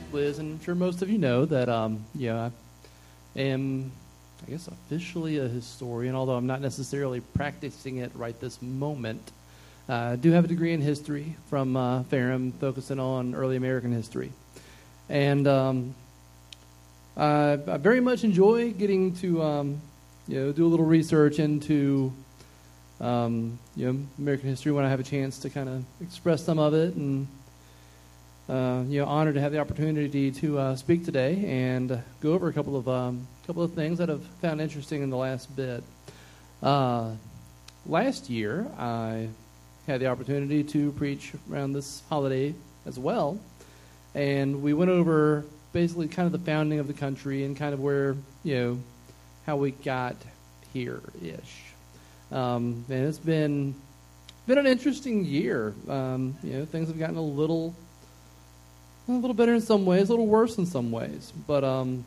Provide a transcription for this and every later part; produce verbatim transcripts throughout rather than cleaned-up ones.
Liz, and I'm sure most of you know that, um, you know, I am, I guess, officially a historian, although I'm not necessarily practicing it right this moment. Uh, I do have a degree in history from uh, Ferrum, focusing on early American history. And um, I, I very much enjoy getting to, um, you know, do a little research into, um, you know, American history when I have a chance to kind of express some of it, and Uh, you know, honored to have the opportunity to uh, speak today and uh, go over a couple of um, couple of things that I've found interesting in the last bit. Uh, last year, I had the opportunity to preach around this holiday as well, and we went over basically kind of the founding of the country and kind of where, you know, how we got here-ish. Um, and it's been been an interesting year. Um, you know, things have gotten a little. A little better in some ways, a little worse in some ways. But um,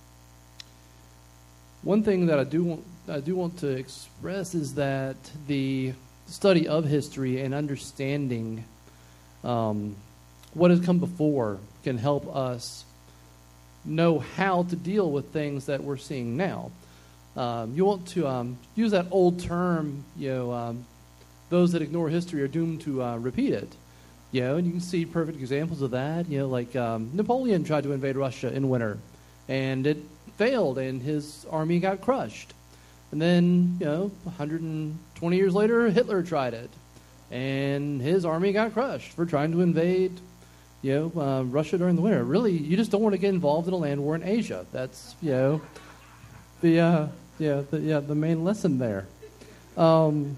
one thing that I do want I do want to express is that the study of history and understanding um, what has come before can help us know how to deal with things that we're seeing now. Um, you want to um, use that old term, you know, um, those that ignore history are doomed to uh, repeat it. You know, and you can see perfect examples of that. You know, like um, Napoleon tried to invade Russia in winter, and it failed, and his army got crushed. And then, you know, one hundred twenty years later, Hitler tried it, and his army got crushed for trying to invade, you know, uh, Russia during the winter. Really, you just don't want to get involved in a land war in Asia. That's, you know, the uh, yeah, the, yeah, the main lesson there. Um,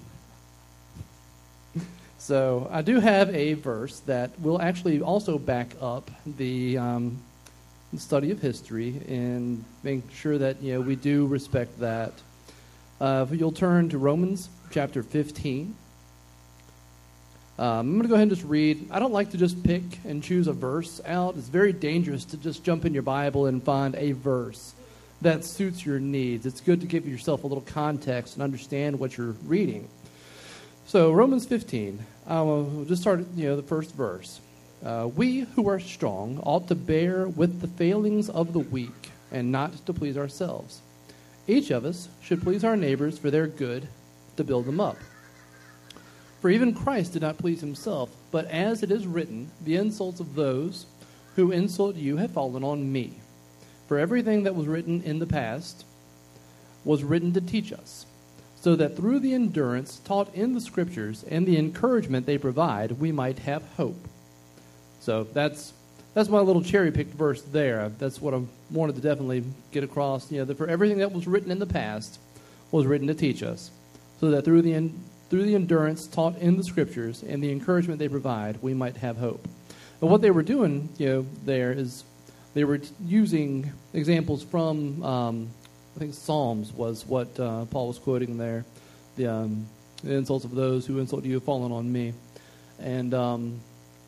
So I do have a verse that will actually also back up the um, study of history and make sure that, you know, we do respect that. Uh, if you'll turn to Romans chapter fifteen. Um, I'm going to go ahead and just read. I don't like to just pick and choose a verse out. It's very dangerous to just jump in your Bible and find a verse that suits your needs. It's good to give yourself a little context and understand what you're reading. So Romans fifteen, uh, we'll just start, you know, the first verse. Uh, we who are strong ought to bear with the failings of the weak and not to please ourselves. Each of us should please our neighbors for their good, to build them up. For even Christ did not please himself, but as it is written, the insults of those who insult you have fallen on me. For everything that was written in the past was written to teach us, so that through the endurance taught in the Scriptures and the encouragement they provide, we might have hope. So that's that's my little cherry-picked verse there. That's what I wanted to definitely get across. You know, that for everything that was written in the past was written to teach us, so that through the en- through the endurance taught in the Scriptures and the encouragement they provide, we might have hope. And what they were doing, you know, there is they were t- using examples from. Um, I think Psalms was what uh, Paul was quoting there. The, um, the insults of those who insult you have fallen on me. And um,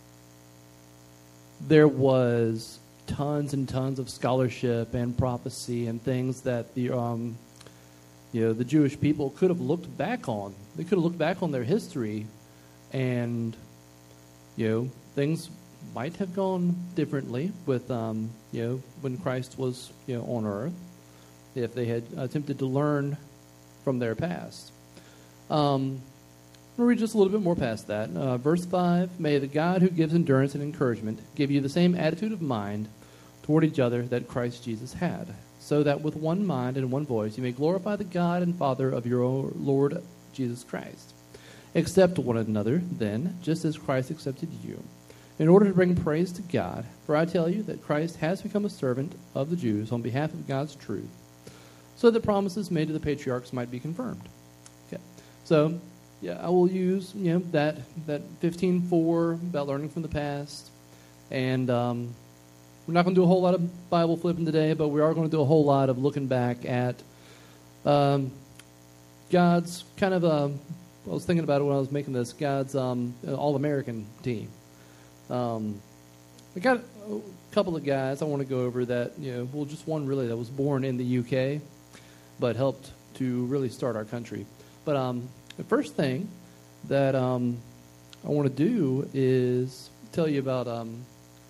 there was tons and tons of scholarship and prophecy and things that the um, you know the Jewish people could have looked back on. They could have looked back on their history, and you know things might have gone differently with um, you know when Christ was you know on earth, if they had attempted to learn from their past. Um, we'll read just a little bit more past that. Uh, verse five, may the God who gives endurance and encouragement give you the same attitude of mind toward each other that Christ Jesus had, so that with one mind and one voice you may glorify the God and Father of your Lord Jesus Christ. Accept one another, then, just as Christ accepted you, in order to bring praise to God. For I tell you that Christ has become a servant of the Jews on behalf of God's truth, so that promises made to the patriarchs might be confirmed. Okay, so yeah, I will use you know that that fifteen four about learning from the past, and um, we're not going to do a whole lot of Bible flipping today, but we are going to do a whole lot of looking back at um, God's kind of a. I was thinking about it when I was making this. God's um, All-American team. Um, I got a couple of guys I want to go over that you know, well, just one really that was born in the U K, but helped to really start our country. But um, the first thing that um, I want to do is tell you about um,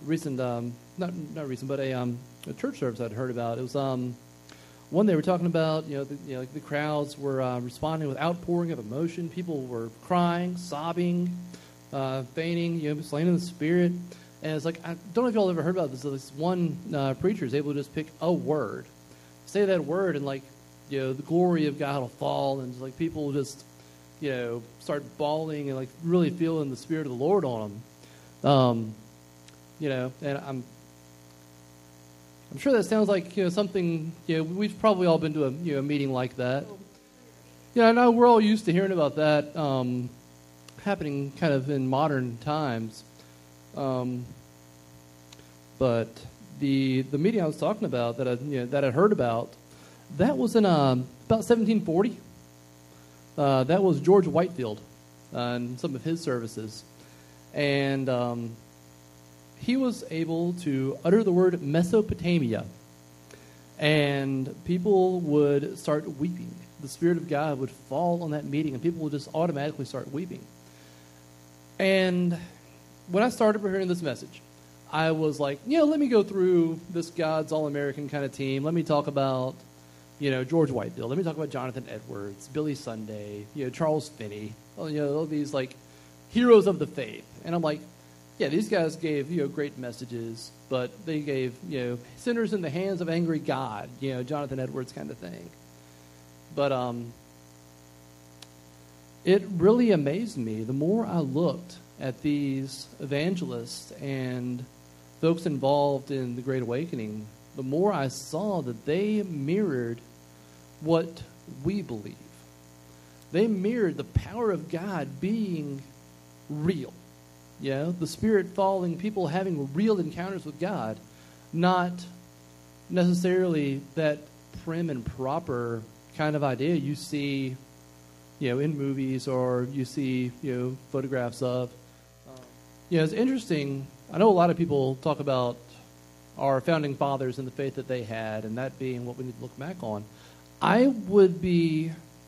recent, um, not not recent, but a, um, a church service I'd heard about. It was um, one they were talking about. You know, the, you know, the crowds were uh, responding with outpouring of emotion. People were crying, sobbing, uh, fainting, you know, slain in the spirit. And it's like, I don't know if y'all ever heard about this. This one uh, preacher is able to just pick a word, say that word, and like, you know, the glory of God will fall, and like people just, you know, start bawling and like really feeling the Spirit of the Lord on them. Um, you know, and I'm, I'm sure that sounds like, you know, something, you know, we've probably all been to a, you know, a meeting like that. You know, I know we're all used to hearing about that um, happening kind of in modern times. Um, but the the meeting I was talking about that I you know, that I heard about, that was in um, about seventeen forty. Uh, that was George Whitefield uh, and some of his services, and um, he was able to utter the word Mesopotamia, and people would start weeping. The Spirit of God would fall on that meeting, and people would just automatically start weeping. And when I started preparing this message, I was like, you know, let me go through this God's All-American kind of team. Let me talk about, you know, George Whitefield. Let me talk about Jonathan Edwards, Billy Sunday, you know, Charles Finney, you know, all these, like, heroes of the faith. And I'm like, yeah, these guys gave, you know, great messages, but they gave, you know, sinners in the hands of angry God, you know, Jonathan Edwards kind of thing. But um, it really amazed me. The more I looked at these evangelists and folks involved in the Great Awakening, the more I saw that they mirrored what we believe. They mirrored the power of God being real. You know, the Spirit falling, people having real encounters with God, not necessarily that prim and proper kind of idea you see, you know, in movies or you see, you know, photographs of. You know, it's interesting. I know a lot of people talk about our founding fathers and the faith that they had, and that being what we need to look back on. I would be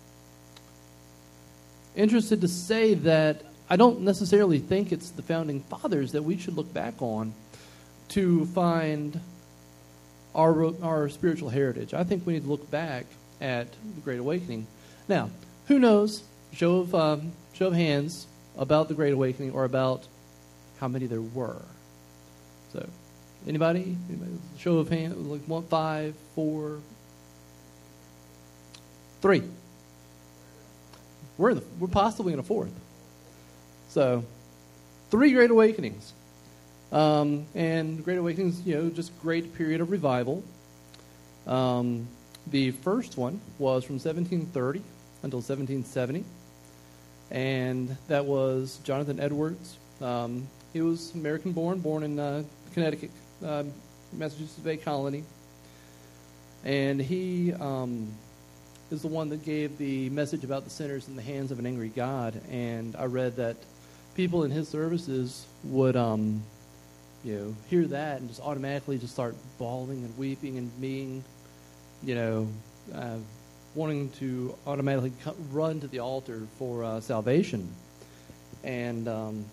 interested to say that I don't necessarily think it's the founding fathers that we should look back on to find our our spiritual heritage. I think we need to look back at the Great Awakening. Now, who knows? Show of um, show of hands about the Great Awakening or about how many there were. So, anybody? Anybody? Show of hands, like one, five, four, three. We're in the, we're possibly in a fourth. So, three Great Awakenings, um, and Great Awakenings, you know, just great period of revival. Um, the first one was from seventeen thirty until seventeen seventy, and that was Jonathan Edwards. Um, He was American-born, born in uh, Connecticut, uh, Massachusetts Bay Colony. And he um, is the one that gave the message about the sinners in the hands of an angry God. And I read that people in his services would, um, you know, hear that and just automatically just start bawling and weeping and being, you know, uh, wanting to automatically run to the altar for uh, salvation. And Um,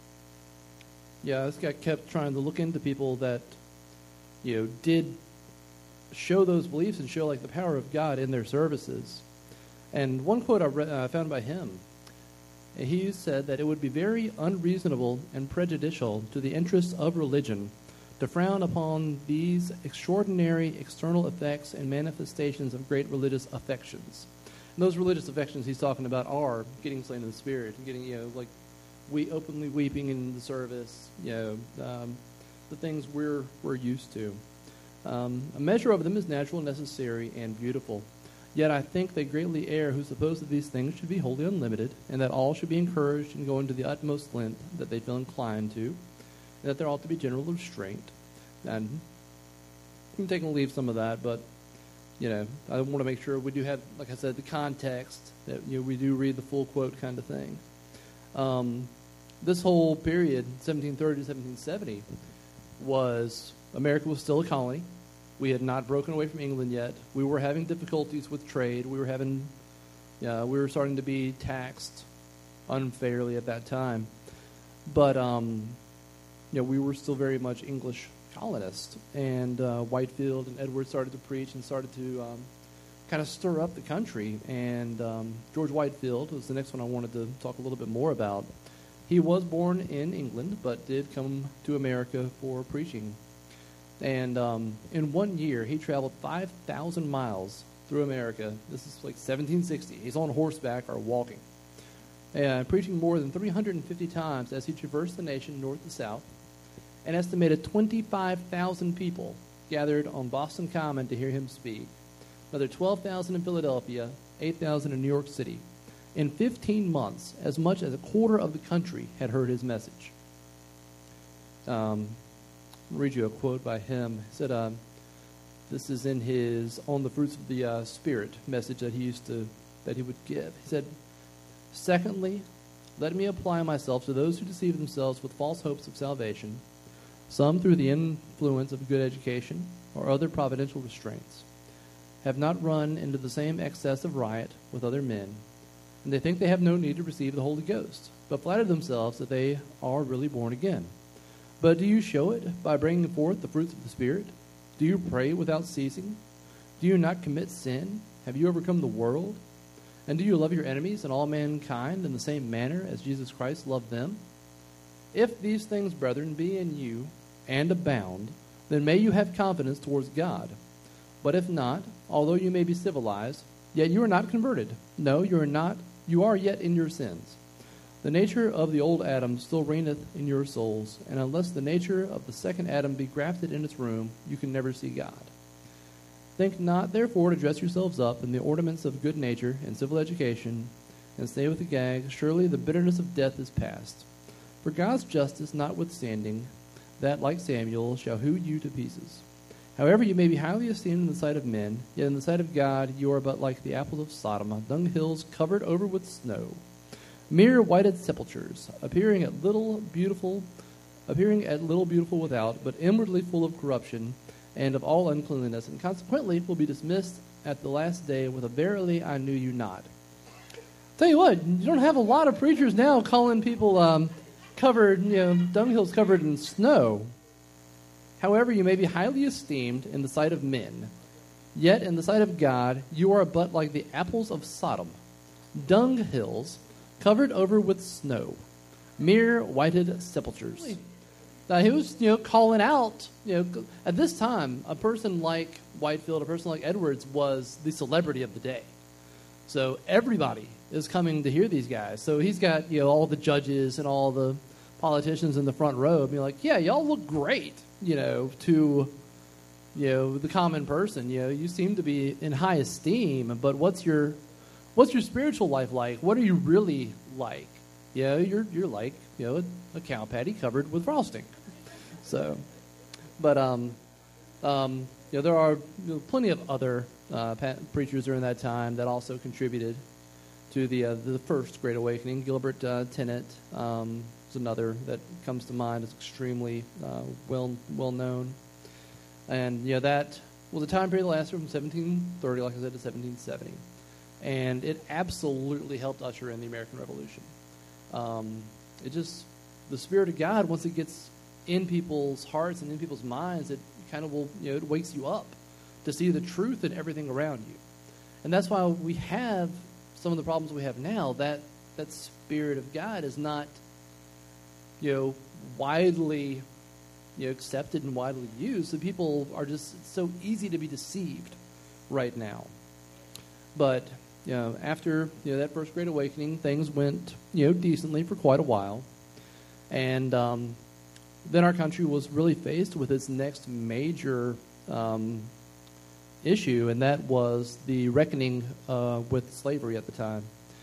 Yeah, this guy kept trying to look into people that, you know, did show those beliefs and show like the power of God in their services. And one quote I re- uh, found by him, he said that it would be very unreasonable and prejudicial to the interests of religion to frown upon these extraordinary external effects and manifestations of great religious affections. And those religious affections he's talking about are getting slain in the Spirit, getting, you know, like, we openly weeping in the service, you know, um, the things we're we're used to. Um, a measure of them is natural, necessary, and beautiful. Yet I think they greatly err who suppose that these things should be wholly unlimited, and that all should be encouraged and go into the utmost length that they feel inclined to, and that there ought to be general restraint. And I'm taking leave some of that, but you know, I want to make sure we do have, like I said, the context that, you know, we do read the full quote kind of thing. Um, this whole period, seventeen thirty to seventeen seventy, was America was still a colony. We had not broken away from England yet. We were having difficulties with trade. We were having, uh, we were starting to be taxed unfairly at that time. But um, you know, we were still very much English colonists. And uh, Whitefield and Edwards started to preach and started to um, kind of stir up the country. And um, George Whitefield was the next one I wanted to talk a little bit more about. He was born in England, but did come to America for preaching. And um, in one year, he traveled five thousand miles through America. This is like seventeen sixty. He's on horseback or walking. And preaching more than three hundred fifty times as he traversed the nation north to south. An estimated twenty-five thousand people gathered on Boston Common to hear him speak. Another twelve thousand in Philadelphia, eight thousand in New York City. In fifteen months, as much as a quarter of the country had heard his message. Um, I'll read you a quote by him. He said, um, this is in his On the Fruits of the uh, Spirit message that he used to, that he would give. He said, "Secondly, let me apply myself to those who deceive themselves with false hopes of salvation, some through the influence of good education or other providential restraints, have not run into the same excess of riot with other men, and they think they have no need to receive the Holy Ghost, but flatter themselves that they are really born again. But do you show it by bringing forth the fruits of the Spirit? Do you pray without ceasing? Do you not commit sin? Have you overcome the world? And do you love your enemies and all mankind in the same manner as Jesus Christ loved them? If these things, brethren, be in you and abound, then may you have confidence towards God. But if not, although you may be civilized, yet you are not converted. No, you are not. You are yet in your sins. The nature of the old Adam still reigneth in your souls, and unless the nature of the second Adam be grafted in its room, you can never see God. Think not, therefore, to dress yourselves up in the ornaments of good nature and civil education, and say with the gag, surely the bitterness of death is past. For God's justice notwithstanding, that, like Samuel, shall hew you to pieces. However, you may be highly esteemed in the sight of men, yet in the sight of God you are but like the apples of Sodom, dung hills covered over with snow, mere whited sepulchres, appearing at little beautiful, appearing at little beautiful without, but inwardly full of corruption and of all uncleanliness, and consequently will be dismissed at the last day with a verily I knew you not." Tell you what, you don't have a lot of preachers now calling people um, covered, you know, dunghills covered in snow. However, you may be highly esteemed in the sight of men, yet in the sight of God you are but like the apples of Sodom, dung hills covered over with snow, mere whited sepulchres. Now, he was, you know, calling out, you know, at this time, a person like Whitefield, a person like Edwards was the celebrity of the day. So everybody is coming to hear these guys. So he's got, you know, all the judges and all the politicians in the front row being like, yeah, y'all look great, you know, to, you know, the common person. You know, you seem to be in high esteem, but what's your, what's your spiritual life like? What are you really like? You know, you're, you're like, you know, a, a cow patty covered with frosting. So, but, um, um, you know, there are, you know, plenty of other uh, preachers during that time that also contributed to the uh, the first Great Awakening. Gilbert uh, Tennent um, is another that comes to mind as extremely uh, well well known, and you know that was a time period that lasted from seventeen thirty, like I said, to seventeen seventy, and it absolutely helped usher in the American Revolution. Um, it just the Spirit of God, once it gets in people's hearts and in people's minds, it kind of will, you know, it wakes you up to see the truth in everything around you. And that's why we have some of the problems we have now. That that Spirit of God is not, you know, widely, you know, accepted and widely used. So people are just, it's so easy to be deceived right now. But, you know, after, you know, that first Great Awakening, things went, you know, decently for quite a while. And um, then our country was really faced with its next major um, issue, and that was the reckoning uh, with slavery at the time.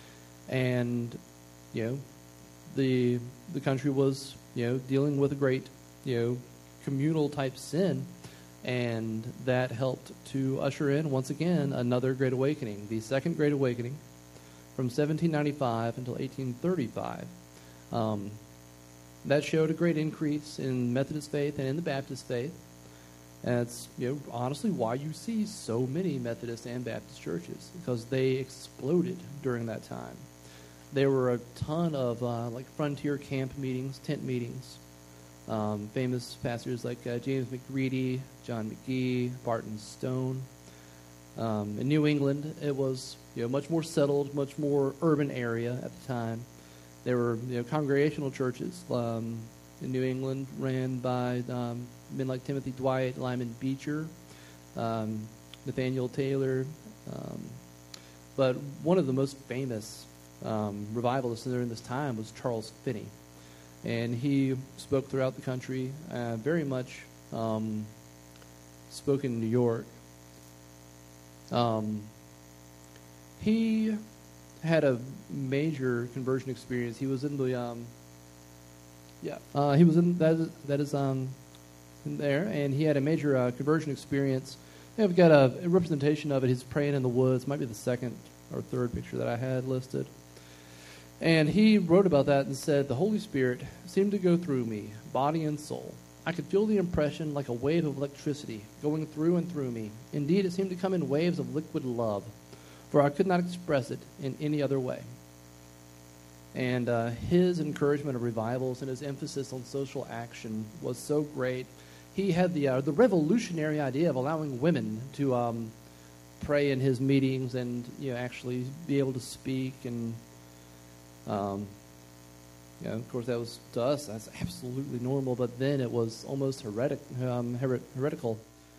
And, you know, the the country was, you know, dealing with a great, you know, communal type sin, and that helped to usher in, once again, another Great Awakening, the Second Great Awakening, from seventeen ninety-five until eighteen thirty-five. Um, that showed a great increase in Methodist faith and in the Baptist faith. And it's, you know, honestly why you see so many Methodist and Baptist churches, because they exploded during that time. There were a ton of uh, like frontier camp meetings, tent meetings, Um, famous pastors like uh, James McReady, John McGee, Barton Stone. Um, in New England, it was you know much more settled, much more urban area at the time. There were you know congregational churches um, in New England ran by um, men like Timothy Dwight, Lyman Beecher, um, Nathaniel Taylor. Um, but one of the most famous um, revivalists during this time was Charles Finney. And he spoke throughout the country, uh, very much um, spoke in New York. Um, he had a major conversion experience. He was in the, um, yeah, uh, he was in, that is, that is um, in there, and he had a major uh, conversion experience. I've got a, a representation of it. He's praying in the woods. Might be the second or third picture that I had listed. And he wrote about that and said, the Holy Spirit seemed to go through me, body and soul. I could feel the impression like a wave of electricity going through and through me. Indeed, it seemed to come in waves of liquid love, for I could not express it in any other way. And uh, his encouragement of revivals and his emphasis on social action was so great. He had the uh, the revolutionary idea of allowing women to um, pray in his meetings and you know actually be able to speak and. Um, you know, of course, that was to us that's absolutely normal, but then it was almost heretic, um, her- heretical.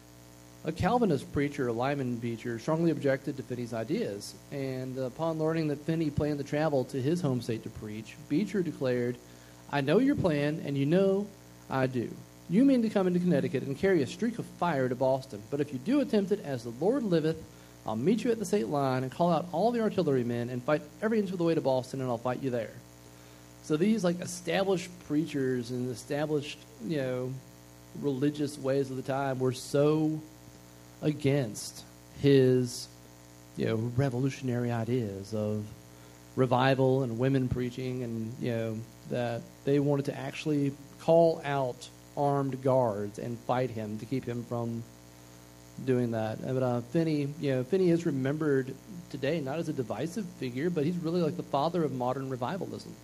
A Calvinist preacher, Lyman Beecher, strongly objected to Finney's ideas, and upon learning that Finney planned to travel to his home state to preach, Beecher declared, "I know your plan, and you know I do. You mean to come into Connecticut and carry a streak of fire to Boston, but if you do attempt it, as the Lord liveth, I'll meet you at the state line and call out all the artillerymen and fight every inch of the way to Boston, and I'll fight you there." So these like established preachers and established, you know, religious ways of the time were so against his, you know, revolutionary ideas of revival and women preaching, and you know that they wanted to actually call out armed guards and fight him to keep him from doing that. But uh, Finney, you know, Finney is remembered today not as a divisive figure, but he's really like the father of modern revivalism.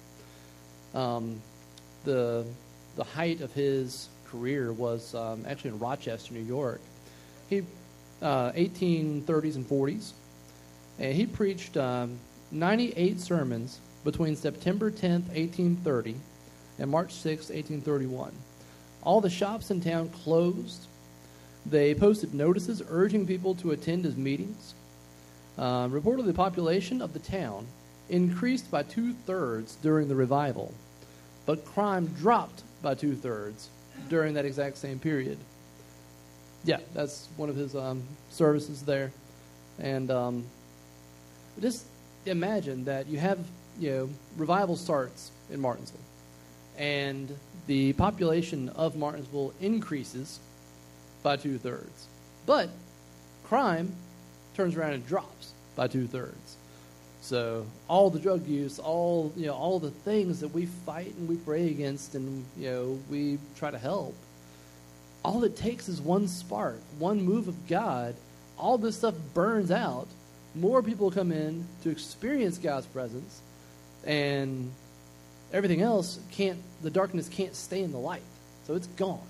Um, the the height of his career was um, actually in Rochester, New York. He uh, eighteen thirties and forties, and he preached um, ninety-eight sermons between September tenth, eighteen thirty, and March sixth, eighteen thirty-one. All the shops in town closed. They posted notices urging people to attend his meetings. Uh, reportedly, the population of the town increased by two-thirds during the revival, but crime dropped by two-thirds during that exact same period. Yeah, that's one of his um, services there. And um, just imagine that you have, you know, revival starts in Martinsville, and the population of Martinsville increases by two-thirds. But crime turns around and drops by two-thirds. So all the drug use, all you know, all the things that we fight and we pray against and you know we try to help, all it takes is one spark, one move of God. All this stuff burns out. More people come in to experience God's presence, and everything else can't, the darkness can't stay in the light. So it's gone.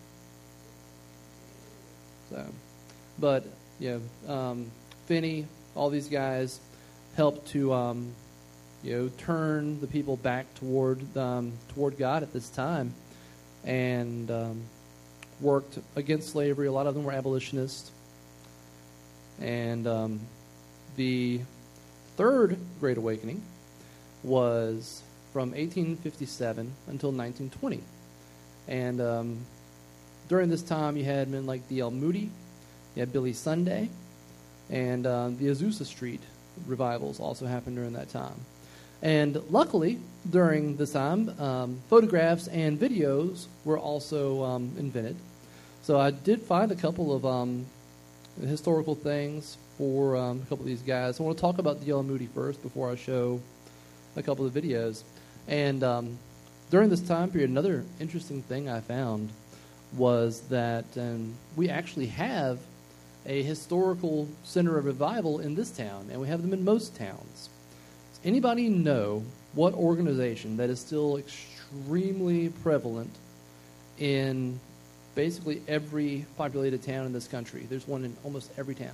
So, but, you know, um, Finney, all these guys helped to, um, you know, turn the people back toward um, toward God at this time, and um, worked against slavery. A lot of them were abolitionists. And um, the third Great Awakening was from eighteen fifty-seven until nineteen twenty. And um, during this time, you had men like D L Moody, you had Billy Sunday, and um, the Azusa Street revivals also happened during that time. And luckily, during this time, um, photographs and videos were also um, invented. So I did find a couple of um, historical things for um, a couple of these guys. I want to talk about D L Moody first before I show a couple of videos. And um, during this time period, another interesting thing I found was that um, we actually have a historical center of revival in this town, and we have them in most towns. Does anybody know what organization that is still extremely prevalent in basically every populated town in this country. There's one in almost every town.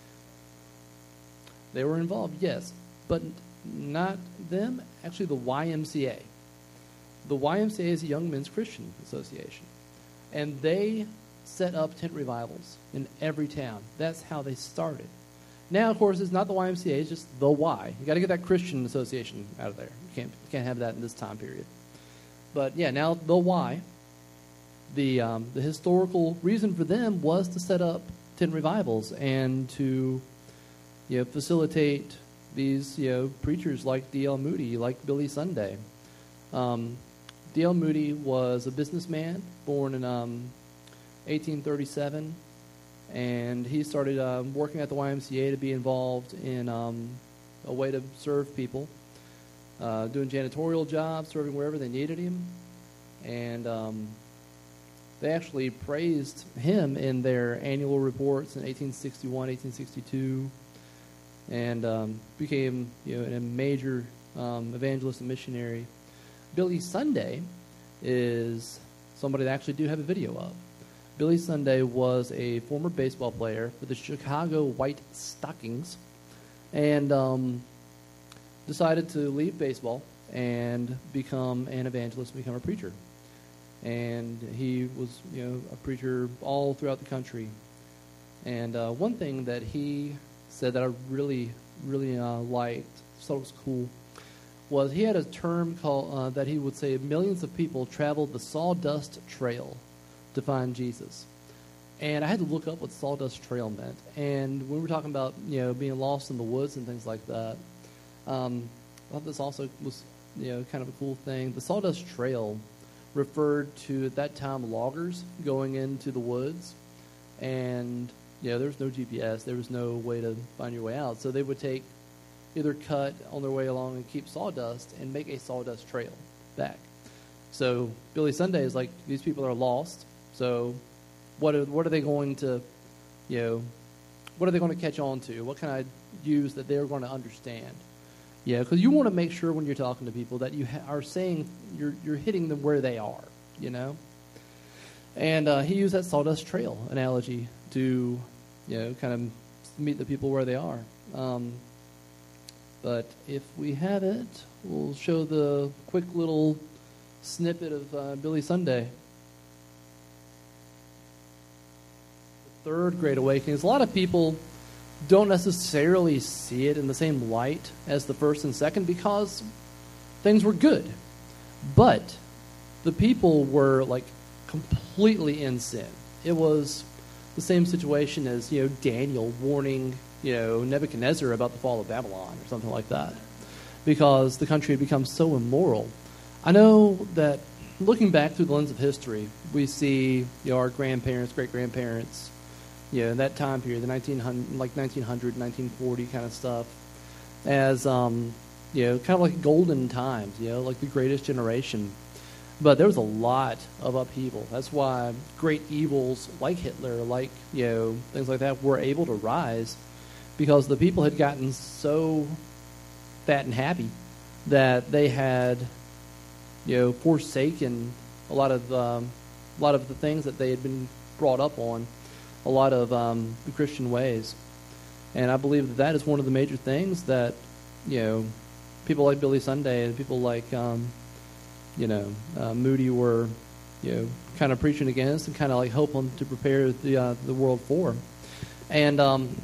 They were involved, yes, but not them. Actually, the Y M C A. The Y M C A is a Young Men's Christian Association, and they set up tent revivals in every town. That's how they started. Now, of course, it's not the Y M C A, it's just the Y. You got to get that Christian Association out of there. You can't, you can't have that in this time period. But yeah, now the Y, the um, the historical reason for them was to set up tent revivals and to, you know, facilitate these, you know, preachers like D L Moody, like Billy Sunday. Um, D L Moody was a businessman born in um, eighteen thirty-seven. And he started um, working at the Y M C A to be involved in um, a way to serve people, uh, doing janitorial jobs, serving wherever they needed him. And um, they actually praised him in their annual reports in eighteen sixty-one, eighteen sixty-two, and um, became, you know, a major um, evangelist and missionary. Billy Sunday is somebody that I actually do have a video of. Billy Sunday was a former baseball player for the Chicago White Stockings, and um, decided to leave baseball and become an evangelist, become a preacher. And he was, you know, a preacher all throughout the country. And uh, one thing that he said that I really, really uh, liked, thought was cool, was he had a term called uh, that he would say millions of people traveled the Sawdust Trail to find Jesus. And I had to look up what Sawdust Trail meant. And when we were talking about, you know, being lost in the woods and things like that, um, I thought this also was, you know, kind of a cool thing. The Sawdust Trail referred to, at that time, loggers going into the woods. And, you know, there was no G P S. There was no way to find your way out. So they would take, either cut on their way along and keep sawdust and make a sawdust trail back. So Billy Sunday is like, these people are lost. So what are, what are they going to, you know, what are they going to catch on to? What can I use that they're going to understand? Yeah, because you want to make sure when you're talking to people that you ha- are saying, you're you're hitting them where they are, you know? And uh, he used that sawdust trail analogy to, you know, kind of meet the people where they are. Um, but if we have it, we'll show the quick little snippet of uh, Billy Sunday. Third Great Awakening. A lot of people don't necessarily see it in the same light as the first and second because things were good. But the people were like completely in sin. It was the same situation as, you know, Daniel warning, you know, Nebuchadnezzar about the fall of Babylon or something like that, because the country had become so immoral. I know that looking back through the lens of history, we see, you know, our grandparents, great-grandparents, you know, in that time period, the nineteen hundred, like nineteen hundred, nineteen forty kind of stuff, as, um, you know, kind of like golden times, you know, like the greatest generation. But there was a lot of upheaval. That's why great evils like Hitler, like, you know, things like that, were able to rise, because the people had gotten so fat and happy that they had, you know, forsaken a lot of um, a lot of the things that they had been brought up on, a lot of um, the Christian ways. And I believe that that is one of the major things that, you know, people like Billy Sunday and people like, um, you know, uh, Moody were, you know, kind of preaching against and kind of like hoping to prepare the uh, the world for. And um,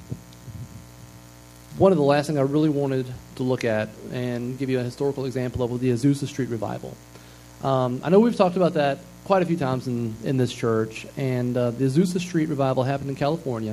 one of the last things I really wanted to look at and give you a historical example of was the Azusa Street Revival. Um, I know we've talked about that quite a few times in, in this church, and uh, the Azusa Street Revival happened in California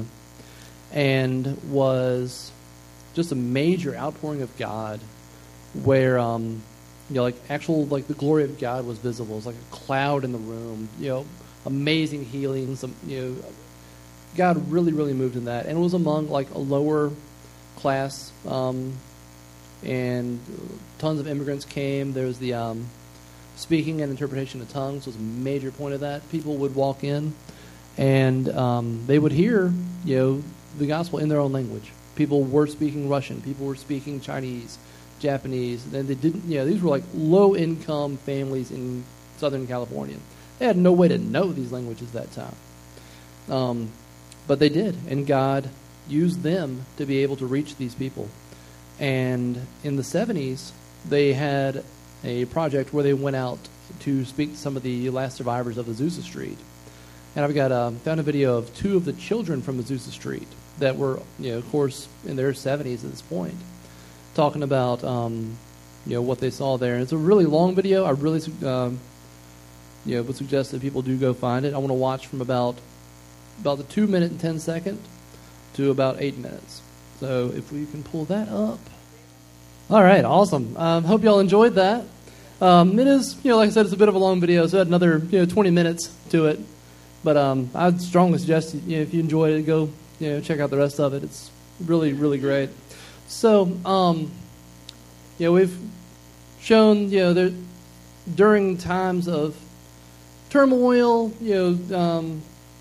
and was just a major outpouring of God where, um, you know, like actual, like the glory of God was visible. It was like a cloud in the room, you know, amazing healings, some, you know, God really, really moved in that. And it was among like a lower class, um, and tons of immigrants came. There was the um, speaking and interpretation of tongues was a major point of that. People would walk in, and um, they would hear, you know, the gospel in their own language. People were speaking Russian. People were speaking Chinese, Japanese. And they didn't, you know, these were like low-income families in Southern California. They had no way to know these languages that time. Um, but they did, and God used them to be able to reach these people. And in the seventies, they had a project where they went out to speak to some of the last survivors of Azusa Street. And I've got um, found a video of two of the children from Azusa Street that were, you know, of course, in their seventies at this point, talking about, um, you know, what they saw there. And it's a really long video. I really, um, you know, would suggest that people do go find it. I want to watch from about about the two minute and ten second to about eight minutes. So if we can pull that up. All right, awesome. Um, hope y'all enjoyed that. Um, it is, you know, like I said, it's a bit of a long video, so it had another, you know, twenty minutes to it. But um, I'd strongly suggest, you know, if you enjoyed it, go, you know, check out the rest of it. It's really, really great. So, um, you know, we've shown, you know, there, during times of turmoil, you know, um,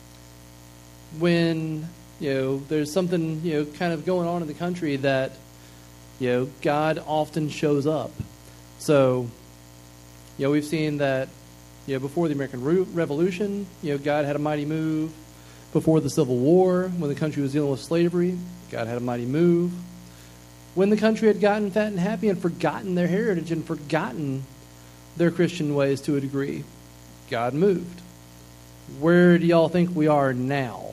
when, you know, there's something, you know, kind of going on in the country that, you know, God often shows up. So, you know, we've seen that, you know, before the American Revolution, you know, God had a mighty move. Before the Civil War, when the country was dealing with slavery, God had a mighty move. When the country had gotten fat and happy and forgotten their heritage and forgotten their Christian ways to a degree, God moved. Where do y'all think we are now?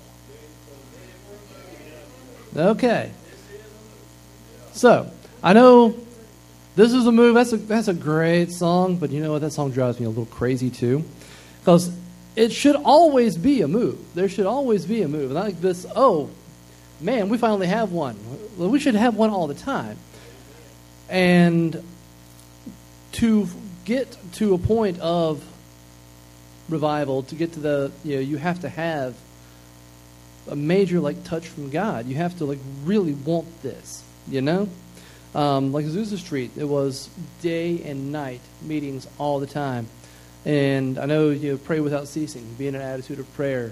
Okay. So, I know this is a move. That's a, that's a great song, but you know what? That song drives me a little crazy too. Because it should always be a move. There should always be a move. Not like this, oh, man, we finally have one. Well, we should have one all the time. And to get to a point of revival, to get to the, you know, you have to have a major, like, touch from God. You have to, like, really want this, you know? Um, like Azusa Street, it was day and night meetings all the time. And I know, you know, pray without ceasing, be in an attitude of prayer.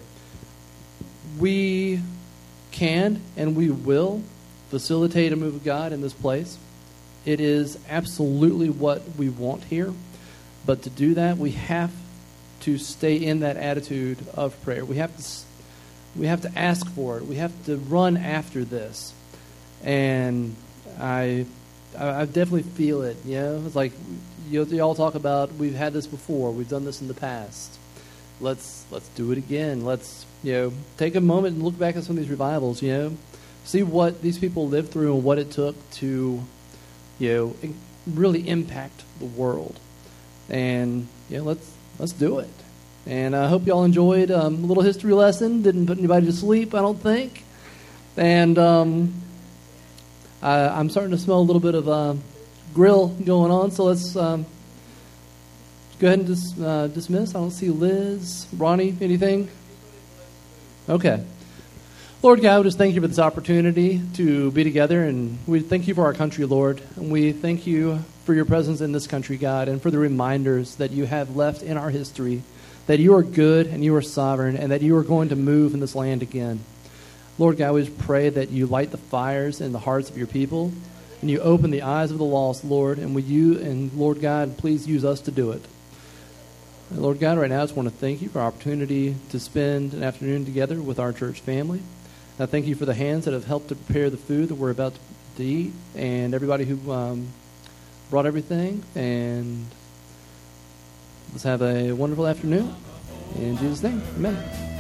We can and we will facilitate a move of God in this place. It is absolutely what we want here. But to do that, we have to stay in that attitude of prayer. We have to, we have to ask for it. We have to run after this. And I, I definitely feel it. You know, it's like you, you all talk about. We've had this before. We've done this in the past. Let's let's do it again. Let's you know take a moment and look back at some of these revivals. You know, see what these people lived through and what it took to, you know, really impact the world. And you know, let's let's do it. And I hope y'all enjoyed um, a little history lesson. Didn't put anybody to sleep, I don't think. And um, I, I'm starting to smell a little bit of uh, grill going on. So let's um, go ahead and dis, uh, dismiss. I don't see Liz, Ronnie, anything? Okay. Lord God, we just thank you for this opportunity to be together, and we thank you for our country, Lord. And we thank you for your presence in this country, God, and for the reminders that you have left in our history, that you are good and you are sovereign, and that you are going to move in this land again. Lord God, we just pray that you light the fires in the hearts of your people, and you open the eyes of the lost, Lord, and will you, and Lord God, please use us to do it. And Lord God, right now I just want to thank you for our opportunity to spend an afternoon together with our church family. I thank you for the hands that have helped to prepare the food that we're about to eat, and everybody who um, brought everything. And let's have a wonderful afternoon. In Jesus' name, amen.